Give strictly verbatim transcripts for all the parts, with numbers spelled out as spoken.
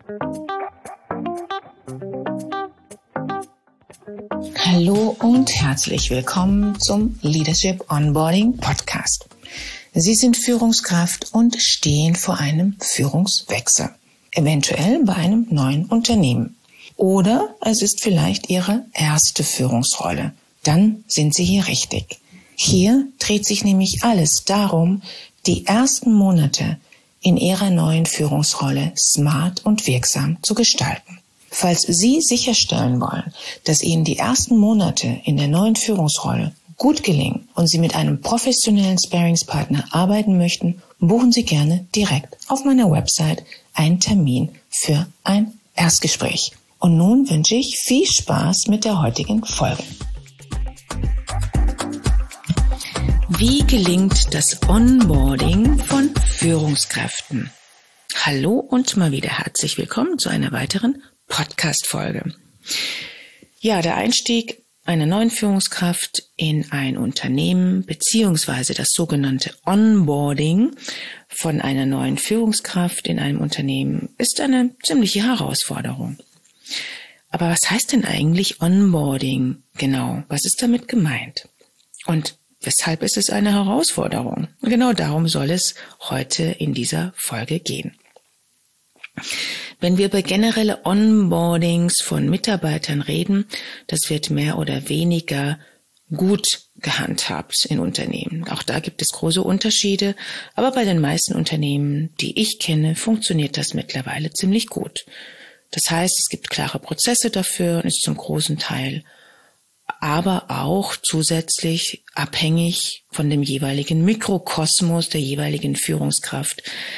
Hallo und herzlich willkommen zum Leadership Onboarding Podcast. Sie sind Führungskraft und stehen vor einem Führungswechsel, eventuell bei einem neuen Unternehmen. Oder es ist vielleicht Ihre erste Führungsrolle. Dann sind Sie hier richtig. Hier dreht sich nämlich alles darum, die ersten Monate in Ihrer neuen Führungsrolle smart und wirksam zu gestalten. Falls Sie sicherstellen wollen, dass Ihnen die ersten Monate in der neuen Führungsrolle gut gelingen und Sie mit einem professionellen Sparringspartner arbeiten möchten, buchen Sie gerne direkt auf meiner Website einen Termin für ein Erstgespräch. Und nun wünsche ich viel Spaß mit der heutigen Folge. Wie gelingt das Onboarding von Führungskräften? Hallo und mal wieder herzlich willkommen zu einer weiteren Podcast-Folge. Ja, der Einstieg einer neuen Führungskraft in ein Unternehmen beziehungsweise das sogenannte Onboarding von einer neuen Führungskraft in einem Unternehmen ist eine ziemliche Herausforderung. Aber was heißt denn eigentlich Onboarding genau? Was ist damit gemeint? Und weshalb ist es eine Herausforderung? Genau darum soll es heute in dieser Folge gehen. Wenn wir über generelle Onboardings von Mitarbeitern reden, das wird mehr oder weniger gut gehandhabt in Unternehmen. Auch da gibt es große Unterschiede, aber bei den meisten Unternehmen, die ich kenne, funktioniert das mittlerweile ziemlich gut. Das heißt, es gibt klare Prozesse dafür und ist zum großen Teil aber auch zusätzlich abhängig von dem jeweiligen Mikrokosmos der jeweiligen Führungskraft,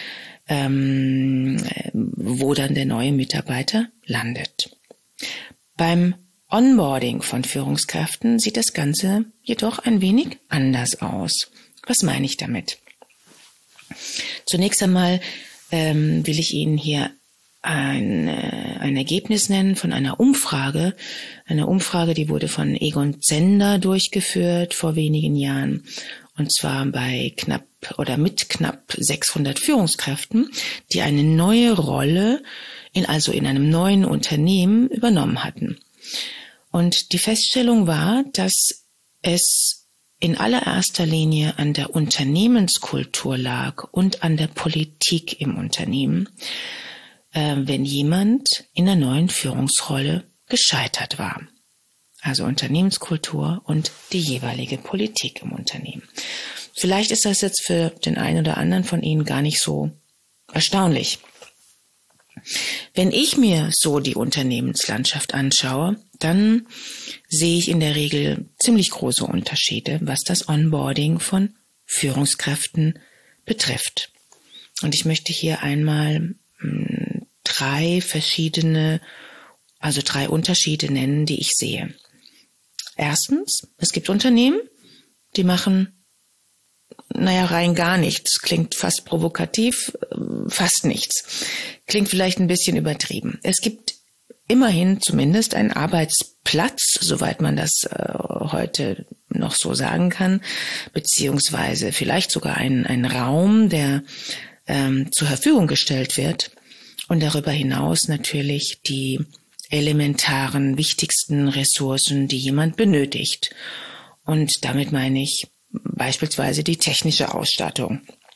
ähm, wo dann der neue Mitarbeiter landet. Beim Onboarding von Führungskräften sieht das Ganze jedoch ein wenig anders aus. Was meine ich damit? Zunächst einmal ähm, will ich Ihnen hier Ein, ein Ergebnis nennen von einer Umfrage, eine Umfrage, die wurde von Egon Zehnder durchgeführt vor wenigen Jahren, und zwar bei knapp oder mit knapp sechshundert Führungskräften, die eine neue Rolle in also in einem neuen Unternehmen übernommen hatten. Und die Feststellung war, dass es in allererster Linie an der Unternehmenskultur lag und an der Politik im Unternehmen, wenn jemand in der neuen Führungsrolle gescheitert war. Also Unternehmenskultur und die jeweilige Politik im Unternehmen. Vielleicht ist das jetzt für den einen oder anderen von Ihnen gar nicht so erstaunlich. Wenn ich mir so die Unternehmenslandschaft anschaue, dann sehe ich in der Regel ziemlich große Unterschiede, was das Onboarding von Führungskräften betrifft. Und ich möchte hier einmal drei verschiedene, also drei Unterschiede nennen, die ich sehe. Erstens, es gibt Unternehmen, die machen, naja, rein gar nichts. Klingt fast provokativ, fast nichts. Klingt vielleicht ein bisschen übertrieben. Es gibt immerhin zumindest einen Arbeitsplatz, soweit man das äh, heute noch so sagen kann, beziehungsweise vielleicht sogar einen, einen Raum, der ähm, zur Verfügung gestellt wird. Und darüber hinaus natürlich die elementaren, wichtigsten Ressourcen, die jemand benötigt. Und damit meine ich beispielsweise die technische Ausstattung.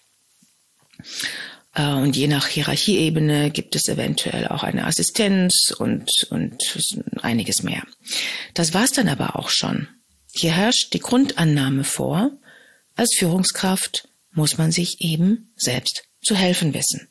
Und je nach Hierarchieebene gibt es eventuell auch eine Assistenz und, und einiges mehr. Das war's dann aber auch schon. Hier herrscht die Grundannahme vor, als Führungskraft muss man sich eben selbst zu helfen wissen.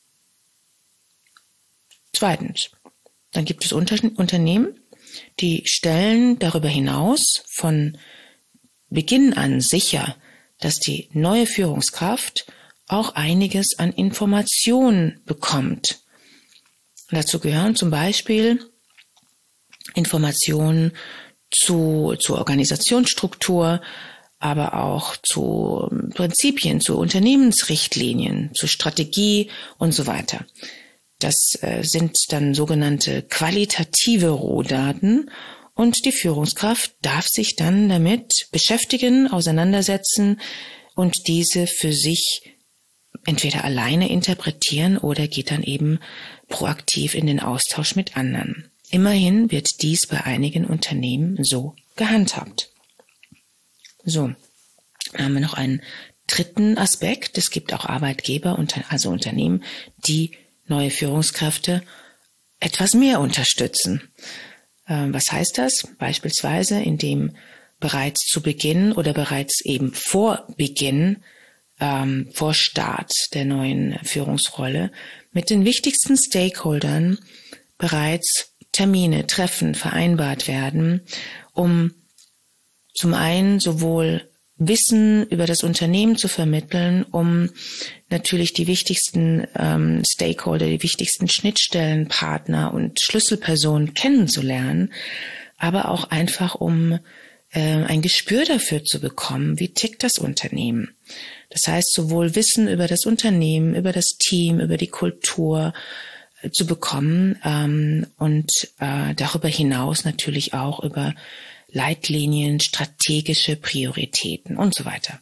Zweitens, dann gibt es Unter- Unternehmen, die stellen darüber hinaus von Beginn an sicher, dass die neue Führungskraft auch einiges an Informationen bekommt. Und dazu gehören zum Beispiel Informationen zu, zur Organisationsstruktur, aber auch zu Prinzipien, zu Unternehmensrichtlinien, zu Strategie und so weiter. Das äh, sind dann sogenannte qualitative Rohdaten und die Führungskraft darf sich dann damit beschäftigen, auseinandersetzen und diese für sich entweder alleine interpretieren oder geht dann eben proaktiv in den Austausch mit anderen. Immerhin wird dies bei einigen Unternehmen so gehandhabt. So, dann haben wir noch einen dritten Aspekt. Es gibt auch Arbeitgeber, also Unternehmen, die neue Führungskräfte etwas mehr unterstützen. Was heißt das? Beispielsweise, indem bereits zu Beginn oder bereits eben vor Beginn, ähm, vor Start der neuen Führungsrolle mit den wichtigsten Stakeholdern bereits Termine, Treffen vereinbart werden, um zum einen sowohl Wissen über das Unternehmen zu vermitteln, um natürlich die wichtigsten ähm, Stakeholder, die wichtigsten Schnittstellen, Partner und Schlüsselpersonen kennenzulernen, aber auch einfach um äh, ein Gespür dafür zu bekommen, wie tickt das Unternehmen. Das heißt, sowohl Wissen über das Unternehmen, über das Team, über die Kultur äh, zu bekommen ähm, und äh, darüber hinaus natürlich auch über Leitlinien, strategische Prioritäten und so weiter.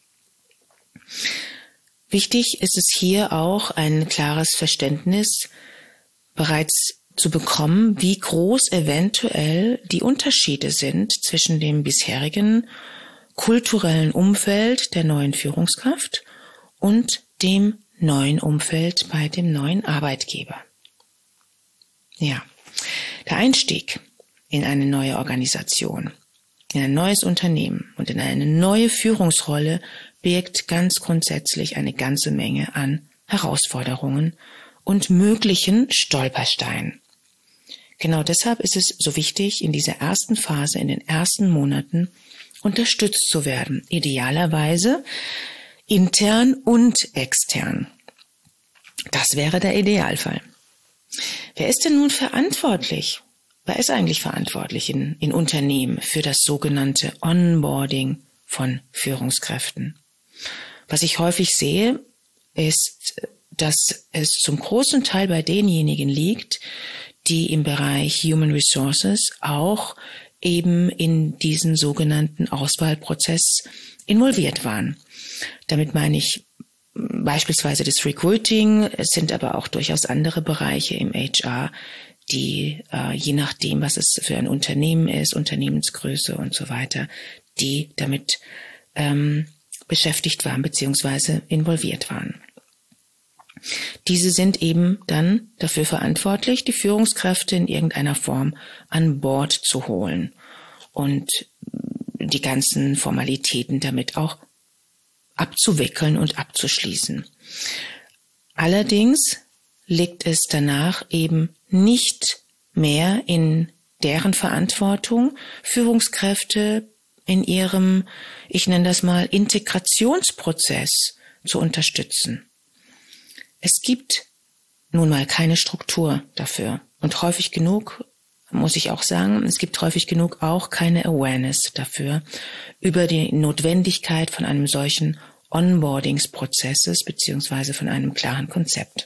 Wichtig ist es hier auch, ein klares Verständnis bereits zu bekommen, wie groß eventuell die Unterschiede sind zwischen dem bisherigen kulturellen Umfeld der neuen Führungskraft und dem neuen Umfeld bei dem neuen Arbeitgeber. Ja, der Einstieg in eine neue Organisation, in ein neues Unternehmen und in eine neue Führungsrolle birgt ganz grundsätzlich eine ganze Menge an Herausforderungen und möglichen Stolpersteinen. Genau deshalb ist es so wichtig, in dieser ersten Phase, in den ersten Monaten unterstützt zu werden, idealerweise intern und extern. Das wäre der Idealfall. Wer ist denn nun verantwortlich? Wer ist eigentlich verantwortlich in, in Unternehmen für das sogenannte Onboarding von Führungskräften? Was ich häufig sehe, ist, dass es zum großen Teil bei denjenigen liegt, die im Bereich Human Resources auch eben in diesen sogenannten Auswahlprozess involviert waren. Damit meine ich beispielsweise das Recruiting, es sind aber auch durchaus andere Bereiche im H R, die äh, je nachdem, was es für ein Unternehmen ist, Unternehmensgröße und so weiter, die damit ähm, beschäftigt waren bzw. involviert waren. Diese sind eben dann dafür verantwortlich, die Führungskräfte in irgendeiner Form an Bord zu holen und die ganzen Formalitäten damit auch abzuwickeln und abzuschließen. Allerdings liegt es danach eben nicht mehr in deren Verantwortung, Führungskräfte in ihrem, ich nenne das mal, Integrationsprozess zu unterstützen. Es gibt nun mal keine Struktur dafür. Und häufig genug, muss ich auch sagen, es gibt häufig genug auch keine Awareness dafür, über die Notwendigkeit von einem solchen Onboardingsprozesses beziehungsweise von einem klaren Konzept.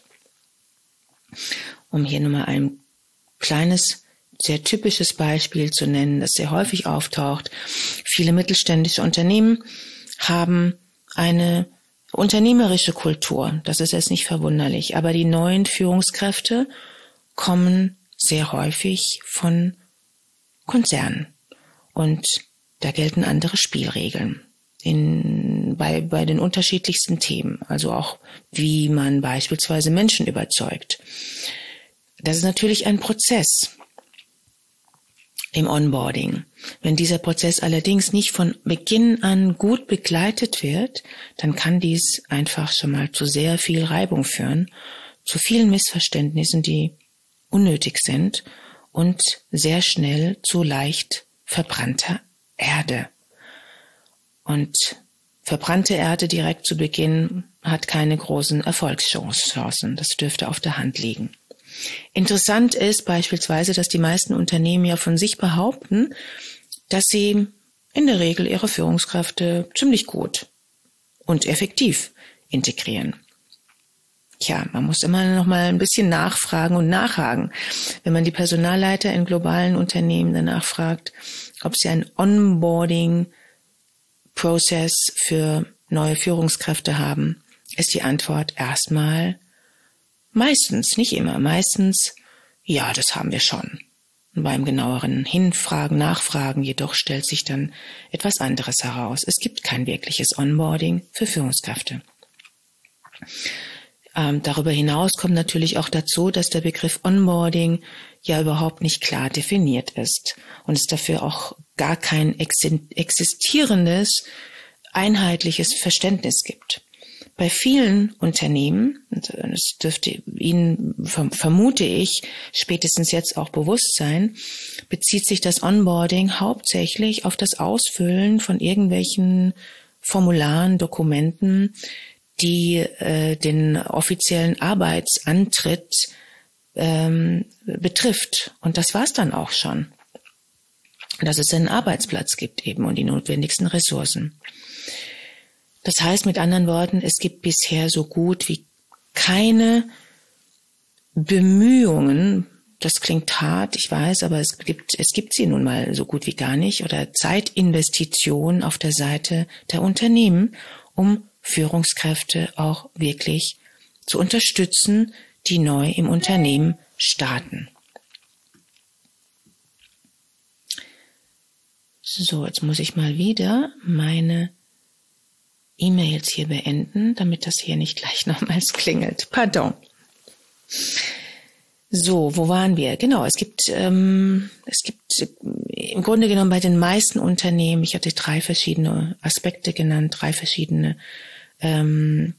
Um hier nur mal ein kleines, sehr typisches Beispiel zu nennen, das sehr häufig auftaucht. Viele mittelständische Unternehmen haben eine unternehmerische Kultur. Das ist jetzt nicht verwunderlich. Aber die neuen Führungskräfte kommen sehr häufig von Konzernen. Und da gelten andere Spielregeln in, bei, bei den unterschiedlichsten Themen. Also auch, wie man beispielsweise Menschen überzeugt. Das ist natürlich ein Prozess im Onboarding. Wenn dieser Prozess allerdings nicht von Beginn an gut begleitet wird, dann kann dies einfach schon mal zu sehr viel Reibung führen, zu vielen Missverständnissen, die unnötig sind und sehr schnell zu leicht verbrannter Erde. Und verbrannte Erde direkt zu Beginn hat keine großen Erfolgschancen. Das dürfte auf der Hand liegen. Interessant ist beispielsweise, dass die meisten Unternehmen ja von sich behaupten, dass sie in der Regel ihre Führungskräfte ziemlich gut und effektiv integrieren. Tja, man muss immer noch mal ein bisschen nachfragen und nachhaken. Wenn man die Personalleiter in globalen Unternehmen danach fragt, ob sie ein Onboarding-Prozess für neue Führungskräfte haben, ist die Antwort erstmal meistens, nicht immer, meistens, ja, das haben wir schon. Und beim genaueren Hinfragen, Nachfragen jedoch stellt sich dann etwas anderes heraus. Es gibt kein wirkliches Onboarding für Führungskräfte. Ähm, darüber hinaus kommt natürlich auch dazu, dass der Begriff Onboarding ja überhaupt nicht klar definiert ist und es dafür auch gar kein existierendes, einheitliches Verständnis gibt. Bei vielen Unternehmen, und das dürfte Ihnen, vermute ich, spätestens jetzt auch bewusst sein, bezieht sich das Onboarding hauptsächlich auf das Ausfüllen von irgendwelchen Formularen, Dokumenten, die äh, den offiziellen Arbeitsantritt ähm, betrifft. Und das war's dann auch schon. Dass es einen Arbeitsplatz gibt eben und die notwendigsten Ressourcen. Das heißt mit anderen Worten, es gibt bisher so gut wie keine Bemühungen, das klingt hart, ich weiß, aber es gibt, es gibt sie nun mal so gut wie gar nicht, oder Zeitinvestitionen auf der Seite der Unternehmen, um Führungskräfte auch wirklich zu unterstützen, die neu im Unternehmen starten. So, jetzt muss ich mal wieder meine E-Mails hier beenden, damit das hier nicht gleich nochmals klingelt. Pardon. So, wo waren wir? Genau, es gibt, ähm, es gibt im Grunde genommen bei den meisten Unternehmen, ich hatte drei verschiedene Aspekte genannt, drei verschiedene ähm,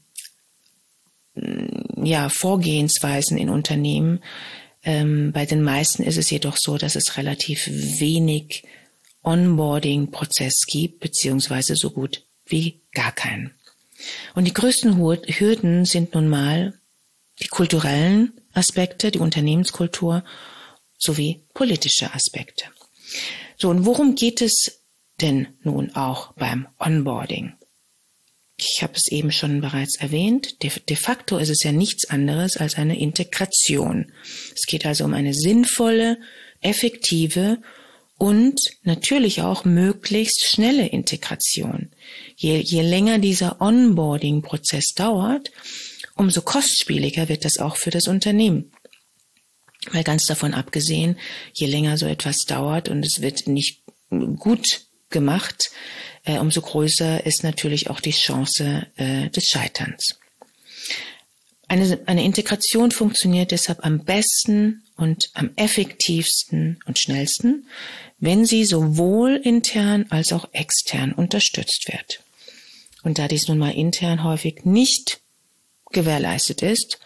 ja, Vorgehensweisen in Unternehmen. Ähm, bei den meisten ist es jedoch so, dass es relativ wenig Onboarding-Prozess gibt, beziehungsweise so gut wie gar keinen. Und die größten Hürden sind nun mal die kulturellen Aspekte, die Unternehmenskultur sowie politische Aspekte. So, und worum geht es denn nun auch beim Onboarding? Ich habe es eben schon bereits erwähnt. De, de facto ist es ja nichts anderes als eine Integration. Es geht also um eine sinnvolle, effektive und natürlich auch möglichst schnelle Integration. Je, je länger dieser Onboarding-Prozess dauert, umso kostspieliger wird das auch für das Unternehmen. Weil ganz davon abgesehen, je länger so etwas dauert und es wird nicht gut gemacht, äh, umso größer ist natürlich auch die Chance äh, des Scheiterns. Eine, eine Integration funktioniert deshalb am besten und am effektivsten und schnellsten, wenn sie sowohl intern als auch extern unterstützt wird. Und da dies nun mal intern häufig nicht gewährleistet ist,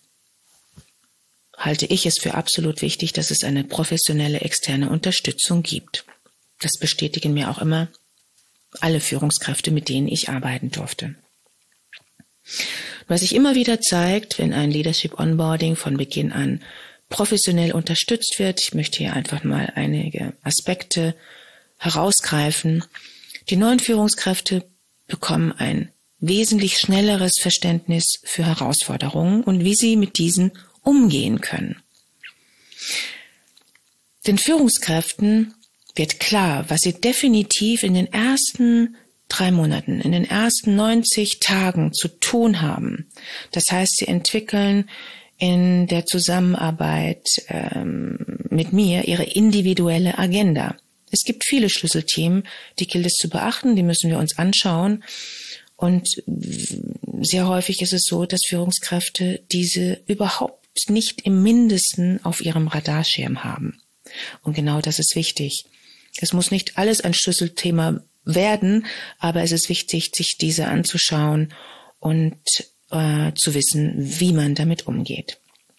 halte ich es für absolut wichtig, dass es eine professionelle externe Unterstützung gibt. Das bestätigen mir auch immer alle Führungskräfte, mit denen ich arbeiten durfte. Was sich immer wieder zeigt, wenn ein Leadership Onboarding von Beginn an professionell unterstützt wird, ich möchte hier einfach mal einige Aspekte herausgreifen. Die neuen Führungskräfte bekommen ein wesentlich schnelleres Verständnis für Herausforderungen und wie sie mit diesen umgehen können. Den Führungskräften wird klar, was sie definitiv in den ersten drei Monaten, in den ersten neunzig Tagen zu tun haben. Das heißt, sie entwickeln in der Zusammenarbeit ähm, mit mir ihre individuelle Agenda. Es gibt viele Schlüsselthemen, die gilt es zu beachten, die müssen wir uns anschauen. Und sehr häufig ist es so, dass Führungskräfte diese überhaupt nicht im Mindesten auf ihrem Radarschirm haben. Und genau das ist wichtig. Es muss nicht alles ein Schlüsselthema werden, aber es ist wichtig, sich diese anzuschauen und äh, zu wissen, wie man damit umgeht.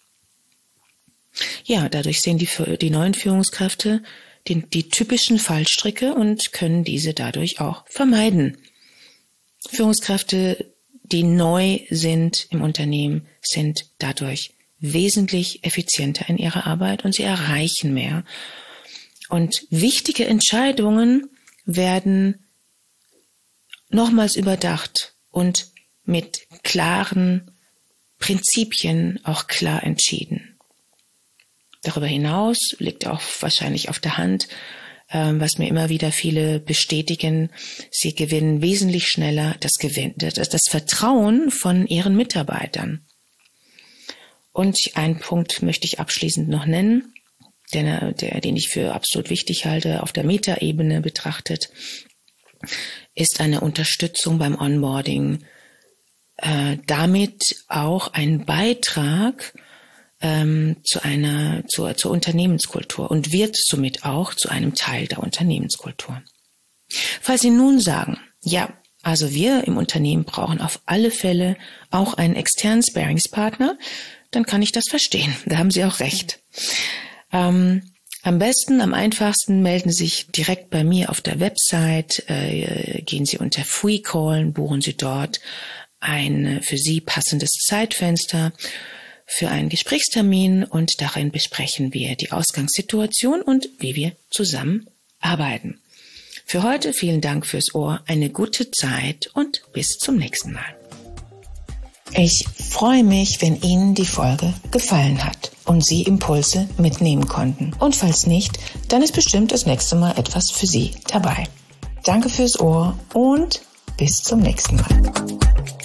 Ja, dadurch sehen die, die neuen Führungskräfte die, die typischen Fallstricke und können diese dadurch auch vermeiden. Führungskräfte, die neu sind im Unternehmen, sind dadurch wesentlich effizienter in ihrer Arbeit und sie erreichen mehr. Und wichtige Entscheidungen werden nochmals überdacht und mit klaren Prinzipien auch klar entschieden. Darüber hinaus liegt auch wahrscheinlich auf der Hand, was mir immer wieder viele bestätigen. Sie gewinnen wesentlich schneller das, Gewinn, das, das Vertrauen von ihren Mitarbeitern. Und einen Punkt möchte ich abschließend noch nennen, der, der, den ich für absolut wichtig halte, auf der Metaebene betrachtet, ist eine Unterstützung beim Onboarding, äh, damit auch ein Beitrag ähm, zu einer zur, zur Unternehmenskultur und wird somit auch zu einem Teil der Unternehmenskultur. Falls Sie nun sagen, ja, also wir im Unternehmen brauchen auf alle Fälle auch einen externen Sparingspartner, dann kann ich das verstehen. Da haben Sie auch recht. Ähm, am besten, am einfachsten melden Sie sich direkt bei mir auf der Website, äh, gehen Sie unter Free Call, buchen Sie dort ein für Sie passendes Zeitfenster für einen Gesprächstermin und darin besprechen wir die Ausgangssituation und wie wir zusammenarbeiten. Für heute vielen Dank fürs Ohr, eine gute Zeit und bis zum nächsten Mal. Ich freue mich, wenn Ihnen die Folge gefallen hat und Sie Impulse mitnehmen konnten. Und falls nicht, dann ist bestimmt das nächste Mal etwas für Sie dabei. Danke fürs Ohr und bis zum nächsten Mal.